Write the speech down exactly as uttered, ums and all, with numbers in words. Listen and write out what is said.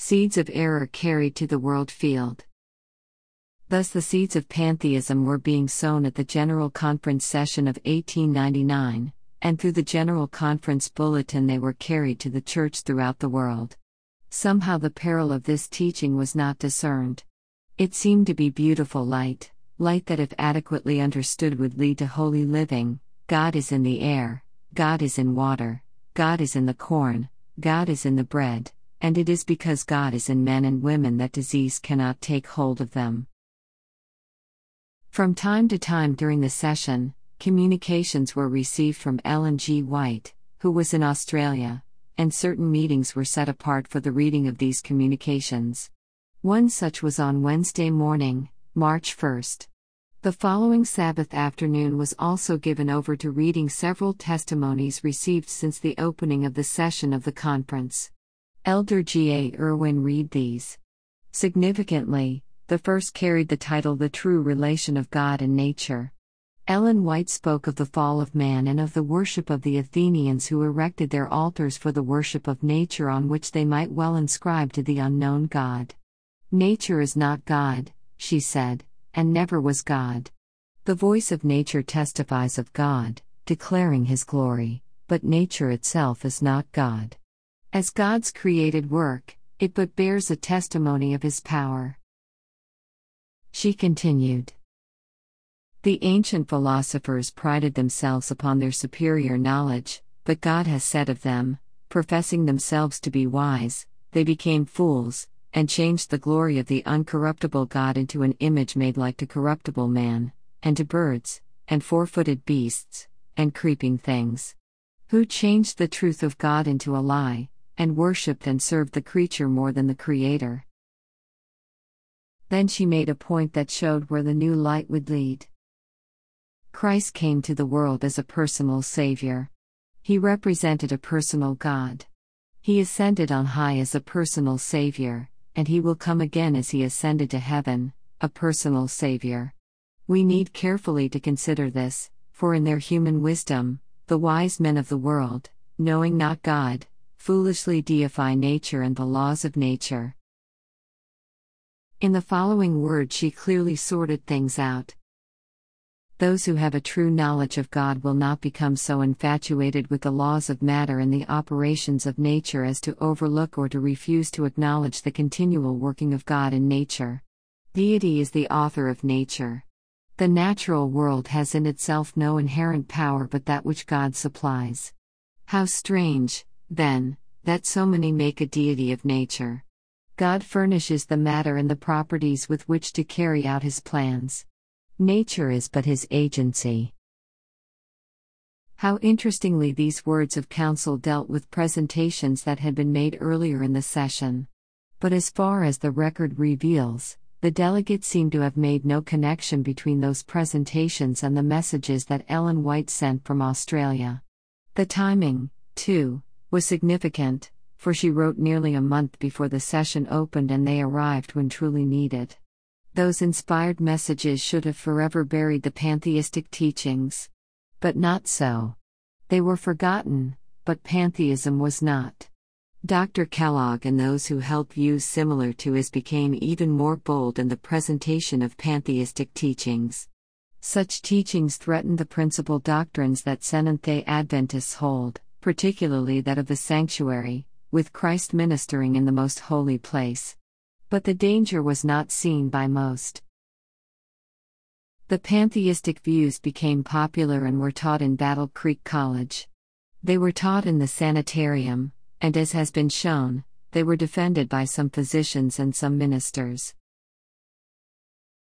Seeds of error carried to the world field. Thus the seeds of pantheism were being sown at the General Conference session of eighteen ninety-nine, and through the General Conference bulletin they were carried to the Church throughout the world. Somehow the peril of this teaching was not discerned. It seemed to be beautiful light, light that if adequately understood would lead to holy living. God is in the air, God is in water, God is in the corn, God is in the bread, and it is because God is in men and women that disease cannot take hold of them. From time to time during the session, communications were received from Ellen G. White, who was in Australia, and certain meetings were set apart for the reading of these communications. One such was on Wednesday morning, March first. The following Sabbath afternoon was also given over to reading several testimonies received since the opening of the session of the conference. Elder G A Irwin read these. Significantly, the first carried the title The True Relation of God and Nature. Ellen White spoke of the fall of man and of the worship of the Athenians who erected their altars for the worship of nature on which they might well inscribe to the unknown God. Nature is not God, she said, and never was God. The voice of nature testifies of God, declaring His glory, but nature itself is not God. As God's created work, it but bears a testimony of His power. She continued. The ancient philosophers prided themselves upon their superior knowledge, but God has said of them, professing themselves to be wise, they became fools, and changed the glory of the uncorruptible God into an image made like to corruptible man, and to birds, and four-footed beasts, and creeping things. Who changed the truth of God into a lie, and worshipped and served the creature more than the Creator. Then she made a point that showed where the new light would lead. Christ came to the world as a personal Savior. He represented a personal God. He ascended on high as a personal Savior, and He will come again as He ascended to heaven, a personal Savior. We need carefully to consider this, for in their human wisdom, the wise men of the world, knowing not God, foolishly deify nature and the laws of nature. In the following words she clearly sorted things out. Those who have a true knowledge of God will not become so infatuated with the laws of matter and the operations of nature as to overlook or to refuse to acknowledge the continual working of God in nature. Deity is the author of nature. The natural world has in itself no inherent power but that which God supplies. How strange, then, that so many make a deity of nature. God furnishes the matter and the properties with which to carry out His plans. Nature is but His agency. How interestingly these words of counsel dealt with presentations that had been made earlier in the session. But as far as the record reveals, the delegates seem to have made no connection between those presentations and the messages that Ellen White sent from Australia. The timing, too, was significant, for she wrote nearly a month before the session opened and they arrived when truly needed. Those inspired messages should have forever buried the pantheistic teachings. But not so. They were forgotten, but pantheism was not. Doctor Kellogg and those who held views similar to his became even more bold in the presentation of pantheistic teachings. Such teachings threatened the principal doctrines that Seventh-day Adventists hold, particularly that of the sanctuary, with Christ ministering in the most holy place. But the danger was not seen by most. The pantheistic views became popular and were taught in Battle Creek College. They were taught in the sanitarium, and as has been shown, they were defended by some physicians and some ministers.